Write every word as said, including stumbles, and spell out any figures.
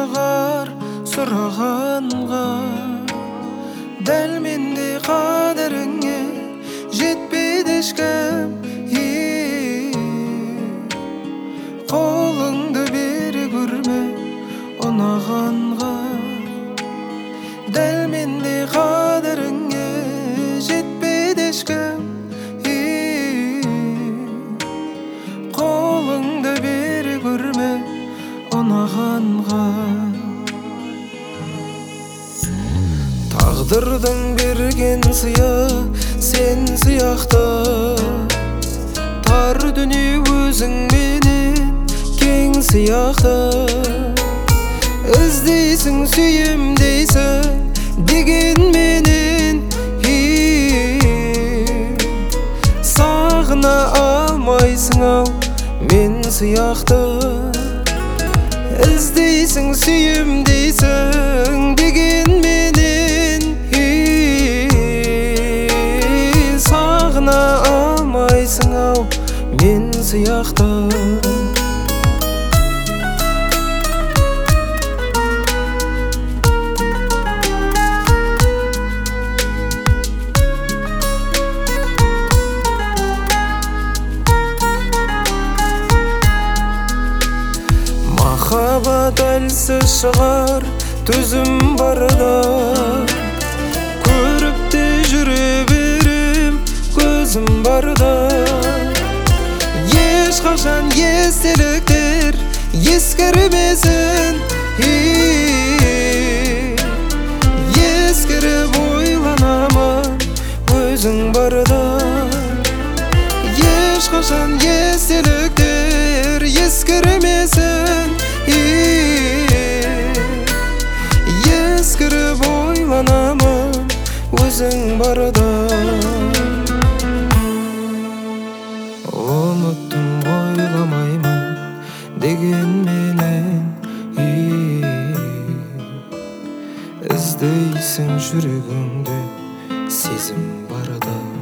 шығар сұрағанға, дәл мендей қадіріңе жетпейді ешкім. Қолыңды бере көрме ұнағанға, дәл мендей қадіріңе жетпейді ешкім. Қолыңды бере көрме ұнағанға. Тағдырдың берген сыя сен сияқты, тар дүние өзіңменен кең сияқты. Іздейсің сүйем дейсің дегенменен, сағына алмайсың ау мен сияқты. Іздейсің сүйем дейсің дегенменен, сағына алмайсың ау мен сияқты. Махаббат әлсіз шығар төзім барда, көріп те жүре берем көзім барда. Ешқашан естеліктер ескірмесін, ескіріп ойланамын өзің барда. Ешқашан естеліктер ескірмесін, ескіріп ойланамын өзің барда. Ұмыттым ойламаймын дегенменен, іздейсің жүрегіңде сезім барда.